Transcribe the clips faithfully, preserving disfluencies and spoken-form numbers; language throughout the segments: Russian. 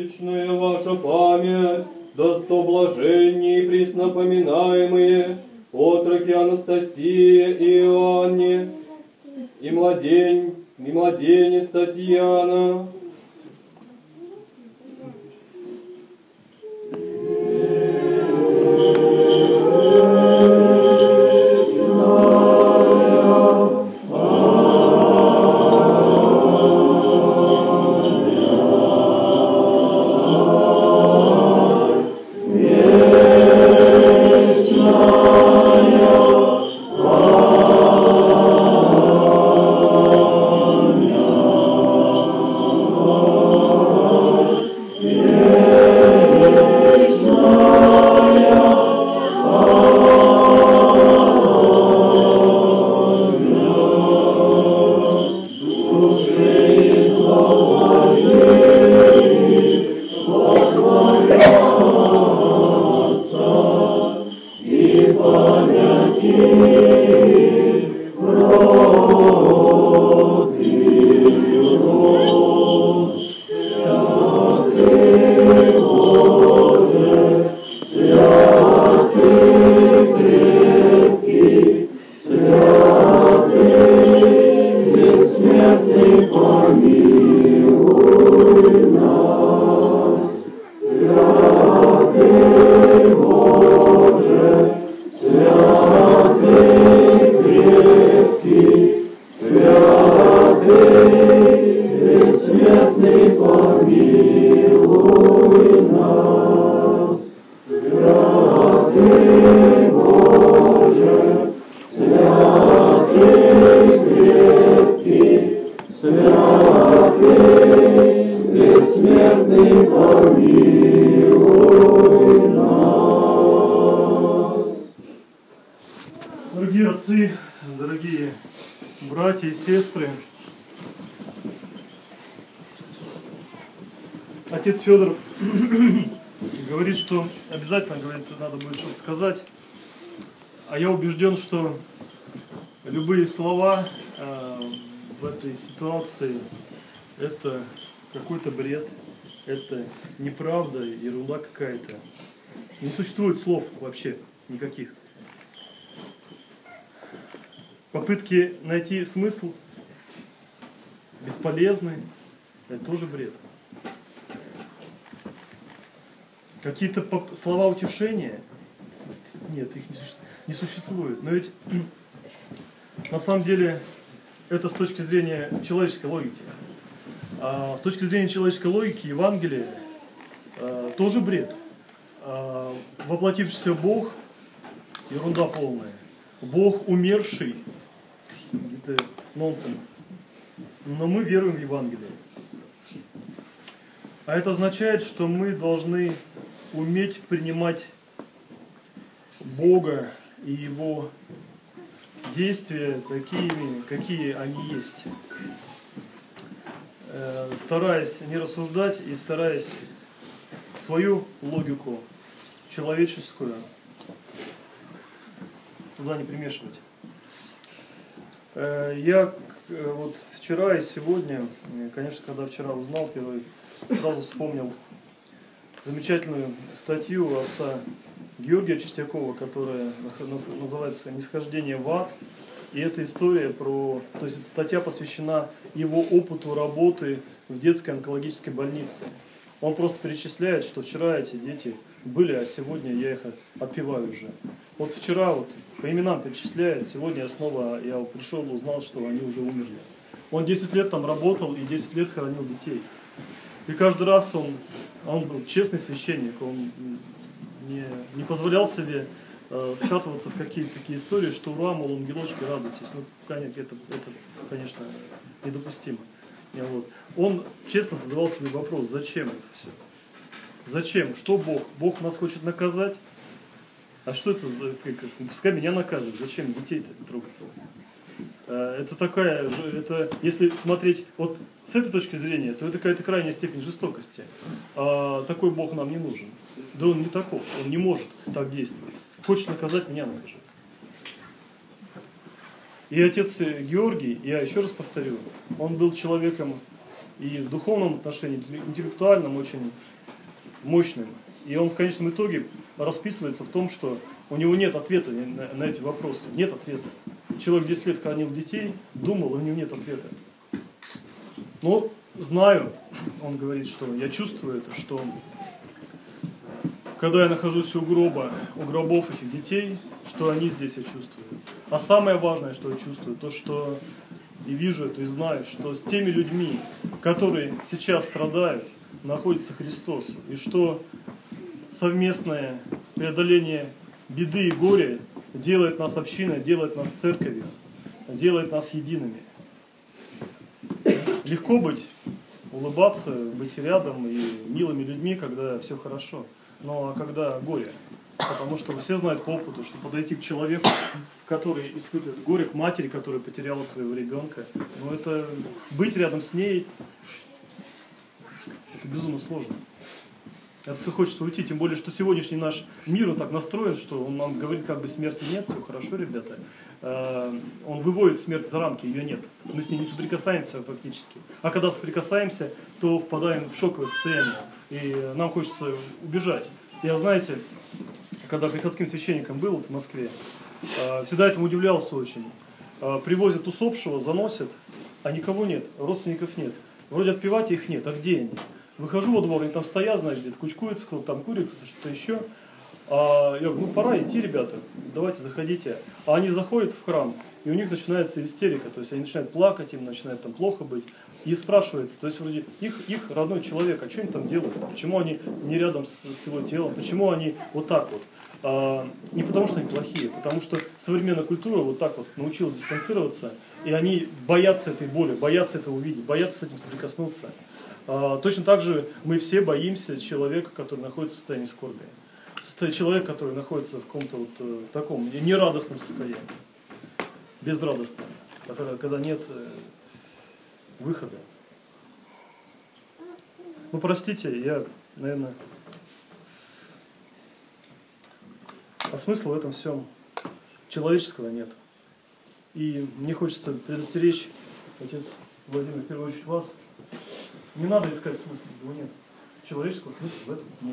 вечная ваша память, да сто блаженней преснопоминаемые отроки Анастасия и Иоанне, и, младень, и младенец Татьяна. Дорогие отцы, дорогие братья и сестры, отец Федор говорит, что обязательно, говорит, надо будет что-то сказать, а я убежден, что любые слова э, в этой ситуации это какой-то бред, это неправда, ерунда какая-то. Не существует слов вообще никаких. Попытки найти смысл бесполезны, это тоже бред. Какие-то слова утешения, нет, их не существует. Но ведь на самом деле это с точки зрения человеческой логики. А с точки зрения человеческой логики Евангелие а, тоже бред. А, воплотившийся Бог — ерунда полная. Бог умерший — это нонсенс. Но мы веруем в Евангелие. А это означает, что мы должны уметь принимать Бога и Его действия такими, какие они есть. Э, стараясь не рассуждать и стараясь свою логику человеческую туда не примешивать. Э, я э, вот вчера и сегодня, конечно, когда вчера узнал первый, сразу вспомнил замечательную статью отца Георгия Чистякова, которая называется «Нисхождение в ад». И эта история про... То есть эта статья посвящена его опыту работы в детской онкологической больнице. Он просто перечисляет, что вчера эти дети были, а сегодня я их отпеваю уже. Вот вчера вот по именам перечисляет, сегодня я снова я пришел и узнал, что они уже умерли. Он десять лет там работал и десять лет хоронил детей. И каждый раз он, он был честный священник, он не, не позволял себе э, скатываться в какие-то такие истории, что ура, мол, ангелочки, радуйтесь. Ну, конечно, это, это конечно, недопустимо. Вот. Он честно задавал себе вопрос, зачем это все? Зачем? Что Бог? Бог нас хочет наказать? А что это за... Пускай меня наказывают, зачем детей-то трогать? Это такая, это, если смотреть вот с этой точки зрения, то это какая-то крайняя степень жестокости. А такой Бог нам не нужен. Да он не таков, он не может так действовать. Хочешь наказать, меня накажи. И отец Георгий, я еще раз повторю, он был человеком и в духовном отношении, интеллектуальном очень мощным. И он в конечном итоге расписывается в том, что у него нет ответа на, на эти вопросы. Нет ответа. Человек десять лет хранил детей, думал, у него нет ответа. Но знаю, он говорит, что я чувствую это, что когда я нахожусь у гроба, у гробов этих детей, что они здесь я чувствую. А самое важное, что я чувствую, то, что и вижу это, и знаю, что с теми людьми, которые сейчас страдают, находится Христос. И что совместное преодоление беды и горя делает нас общиной, делает нас церковью, делает нас едиными. Легко быть, улыбаться, быть рядом и милыми людьми, когда все хорошо. Ну а когда горе? Потому что все знают по опыту, что подойти к человеку, который испытывает горе, к матери, которая потеряла своего ребенка, ну это быть рядом с ней, это безумно сложно. Это хочется уйти, тем более, что сегодняшний наш мир, он так настроен, что он нам говорит, как бы смерти нет, все хорошо, ребята. Он выводит смерть за рамки, ее нет. Мы с ней не соприкасаемся фактически. А когда соприкасаемся, то впадаем в шоковое состояние, и нам хочется убежать. Я, знаете, когда приходским священником был вот в Москве, всегда этому удивлялся очень. Привозят усопшего, заносят, а никого нет, родственников нет. Вроде отпевать их нет, а где они? Выхожу во двор, они там стоят, значит, где-то кучкуются, кто-то там курит, кто-то что-то еще. А я говорю, ну пора идти, ребята, давайте заходите. А они заходят в храм, и у них начинается истерика, то есть они начинают плакать, им начинает там плохо быть. И спрашивается, то есть вроде их, их родной человек, а что они там делают? Почему они не рядом с, с его телом? Почему они вот так вот? А, не потому что они плохие, потому что современная культура вот так вот научила дистанцироваться, и они боятся этой боли, боятся этого увидеть, боятся с этим соприкоснуться. А, точно так же мы все боимся человека, который находится в состоянии скорби. Человек, который находится в каком-то вот э, таком нерадостном состоянии, безрадостном, который, когда нет э, выхода. Ну, простите, я, наверное, а смысла в этом всем человеческого нет. И мне хочется предостеречь, отец Владимир, в первую очередь вас, не надо искать смысла, его нет. Человеческого смысла в этом нет.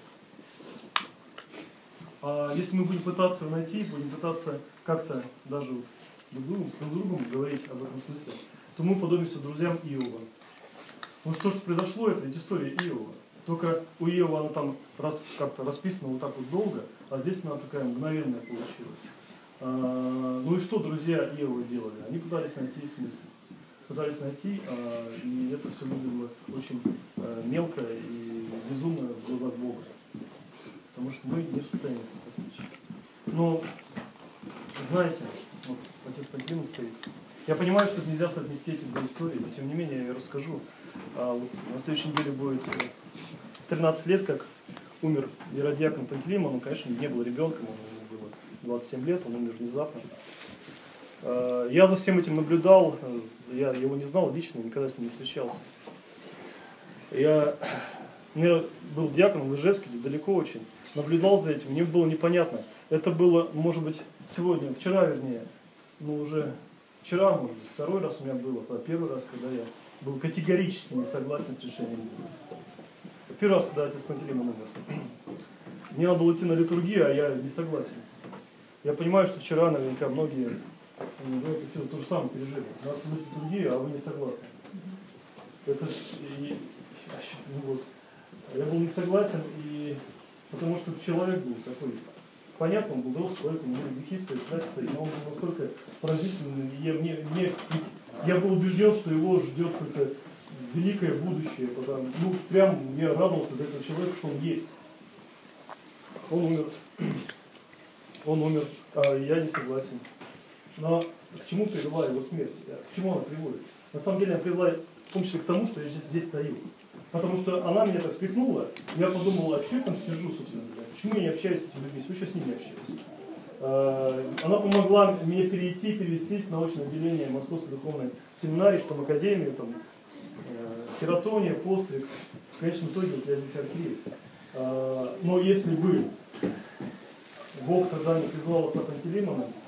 А если мы будем пытаться найти, будем пытаться как-то даже вот друг другу, с друг другом говорить об этом смысле, то мы подобимся друзьям Иова. Вот то, что произошло, это ведь история Иова. Только у Иова она там раз, как-то расписана вот так вот долго, а здесь она такая мгновенная получилась. А, ну и что друзья Иова делали? Они пытались найти смысл. Пытались найти, а, и это все выглядело очень а, мелко и безумно в глазах Бога. Потому что мы не в состоянии это постичь. Но, знаете, вот отец Пантелеймон стоит. Я понимаю, что нельзя соотнести эти две истории, но тем не менее я ее расскажу. А вот на следующей неделе будет тринадцать лет, как умер иродиакон Пантелеймон. Он, конечно, не был ребенком, ему было двадцать семь лет, он умер внезапно. Я за всем этим наблюдал, я его не знал лично, никогда с ним не встречался. Я, я был диаконом в Ижевске, далеко очень, наблюдал за этим, мне было непонятно. Это было, может быть, сегодня, вчера вернее, ну уже вчера, может быть, второй раз у меня было, а первый раз, когда я был категорически не согласен с решением Бога. Первый раз, когда отец Пантелеймон умер. Мне надо было идти на литургию, а я не согласен. Я понимаю, что вчера наверняка многие, вы это все то же самое пережили. Надо служить литургию, а вы не согласны. Это и, ну вот, я был не согласен, и потому что человек был такой, понятно, он был взрослый человек, у него грехи стоят, страсти стоят, но он был настолько поразительный, и я, мне, мне, я был убежден, что его ждет какое-то великое будущее, потому, ну, прям я радовался за этого человека, что он есть. Он умер, он умер, а я не согласен. Но к чему привела его смерть? К чему она приводит? На самом деле она привела в том числе к тому, что я здесь, здесь стою. Потому что она меня так встряхнула, я подумал, а что я там сижу, собственно говоря? Почему я не общаюсь с этими людьми? Почему я с ними не общаюсь? Она помогла мне перейти, перевестись в научное отделение Московской духовной семинарии, в там академию, там, хератония, постриг. В конечном итоге вот я здесь архиерей. Но если бы Бог тогда не призвал отца Пантелеймона,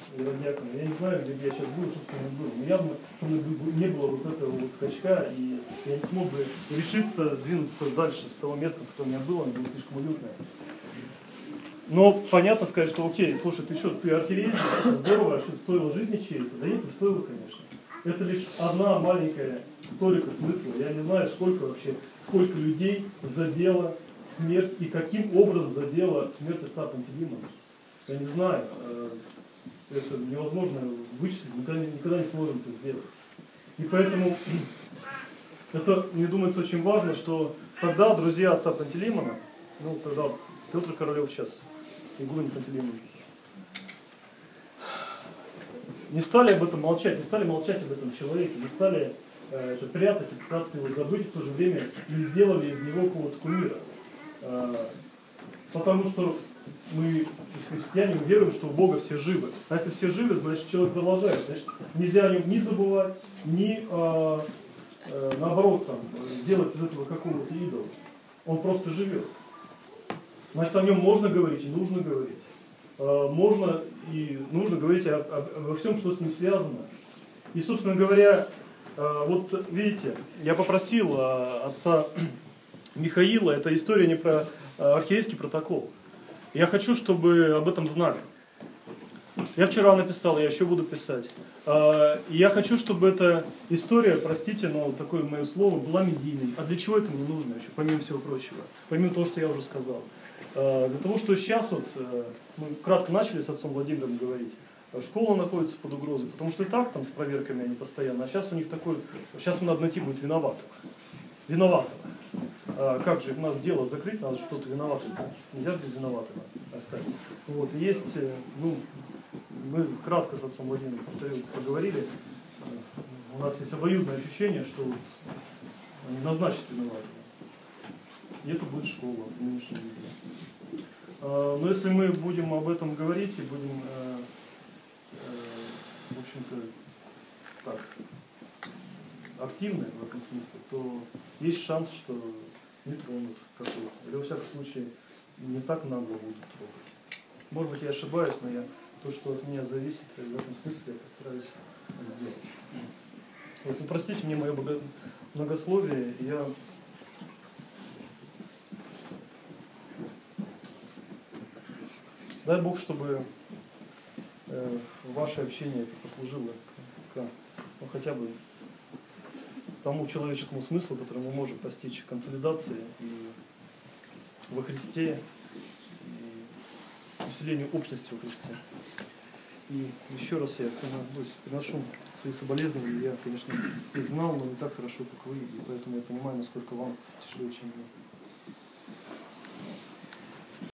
иродиакона, я не знаю, где бы я сейчас был, что со мной было. Но явно со мной не было вот этого вот скачка, и я не смог бы решиться двинуться дальше с того места, в котором я был, оно было слишком уютное. Но понятно сказать, что окей, слушай, ты что, ты архиерей, здорово, а что стоило жизни чьей-то? Да нет, не стоило, конечно. Это лишь одна маленькая толика смысла. Я не знаю, сколько вообще, сколько людей задело смерть и каким образом задела смерть отца Пантелеймона. Я не знаю, это невозможно вычислить, никогда, никогда не сможем это сделать. И поэтому это, мне думается, очень важно, что тогда друзья отца Пантелеймона, ну тогда Петр Королев сейчас, игумен Пантелеймон, не стали об этом молчать, не стали молчать об этом человеке, не стали э, это прятать и пытаться его забыть, в то же время не сделали из него какого-то кумира. Э, потому что мы, христиане, веруем, что у Бога все живы. А если все живы, значит человек продолжает. Значит, нельзя о нем ни забывать, ни э, э, наоборот там, делать из этого какого-то идола. Он просто живет. Значит, о нем можно говорить и нужно говорить. Э, можно и нужно говорить о, о, обо всем, что с ним связано. И, собственно говоря, э, вот видите, я попросил э, отца Михаила, это история не про э, архиерейский протокол. Я хочу, чтобы об этом знали. Я вчера написал, я еще буду писать. И я хочу, чтобы эта история, простите, но такое мое слово, была медийной. А для чего это мне нужно еще, помимо всего прочего? Помимо того, что я уже сказал. Для того, что сейчас вот, мы кратко начали с отцом Владимиром говорить, школа находится под угрозой, потому что и так там с проверками они постоянно, а сейчас у них такой, сейчас надо найти будет виноватого. Виноватого. А как же, у нас дело закрыть, надо что-то виноватое. Нельзя без виноватого оставить. Вот, есть, ну, мы кратко с отцом Владимиром поговорили, у нас есть обоюдное ощущение, что вот они назначат виноватого. И это будет школа в нынешнем виде. Но если мы будем об этом говорить и будем, в общем-то, так, активны в этом смысле, то есть шанс, что не тронут какой-то. Или во всяком случае не так нагло будут трогать. Может быть, я ошибаюсь, но я то, что от меня зависит, в этом смысле я постараюсь сделать. Вот, ну, простите мне мое многословие, я дай Бог, чтобы э, ваше общение это послужило к, к, ну, хотя бы тому человеческому смыслу, который мы можем постичь в консолидации и во Христе, и усилению общности во Христе. И еще раз я приношу свои соболезнования. Я, конечно, их знал, но не так хорошо, как вы, и поэтому я понимаю, насколько вам тяжело, чем мне.